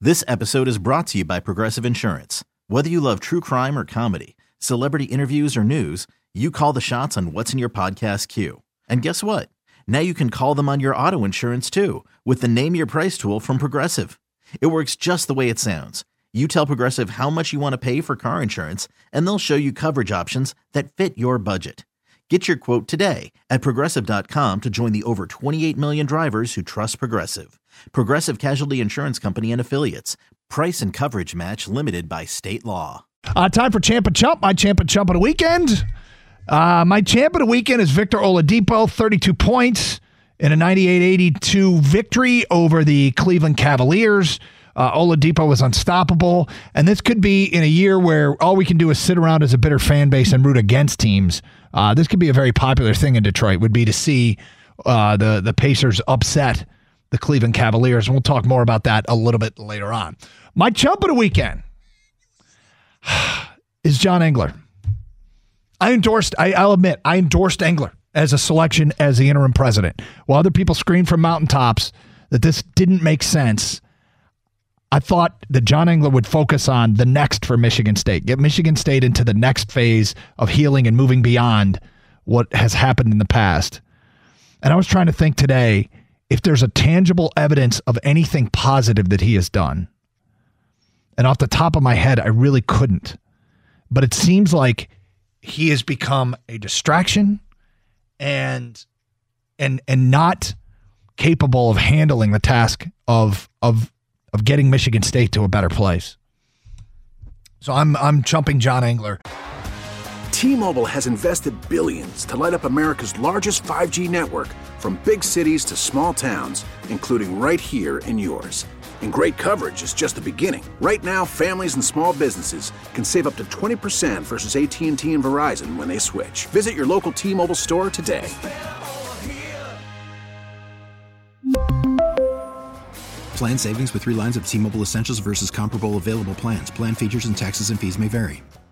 This episode is brought to you by Progressive Insurance. Whether you love true crime or comedy, celebrity interviews or news, you call the shots on what's in your podcast queue. And guess what? Now you can call them on your auto insurance too with the Name Your Price tool from Progressive. It works just the way it sounds. You tell Progressive how much you want to pay for car insurance, and they'll show you coverage options that fit your budget. Get your quote today at Progressive.com to join the over 28 million drivers who trust Progressive. Progressive Casualty Insurance Company and Affiliates. Price and coverage match limited by state law. Time for Champ and Chump, my Champ and Chump of the weekend. My champ of the weekend is Victor Oladipo, 32 points in a 98-82 victory over the Cleveland Cavaliers. Oladipo was unstoppable, and this could be in a year where all we can do is sit around as a bitter fan base and root against teams. This could be a very popular thing in Detroit, would be to see the Pacers upset the Cleveland Cavaliers, and we'll talk more about that a little bit later on. My chump of the weekend is John Engler. I'll admit, I endorsed Engler as a selection as the interim president. While other people screamed from mountaintops that this didn't make sense, I thought that John Engler would focus on the next for Michigan State, get Michigan State into the next phase of healing and moving beyond what has happened in the past. And I was trying to think today if there's a tangible evidence of anything positive that he has done. And off the top of my head, I really couldn't. But it seems like he has become a distraction and not capable of handling the task of getting Michigan State to a better place. So I'm chumping John Engler. T-Mobile has invested billions to light up America's largest 5G network, from big cities to small towns, including right here in yours. And great coverage is just the beginning. Right now, families and small businesses can save up to 20% versus AT&T and Verizon when they switch. Visit your local T-Mobile store today. Plan savings with 3 lines of T-Mobile Essentials versus comparable available plans. Plan features and taxes and fees may vary.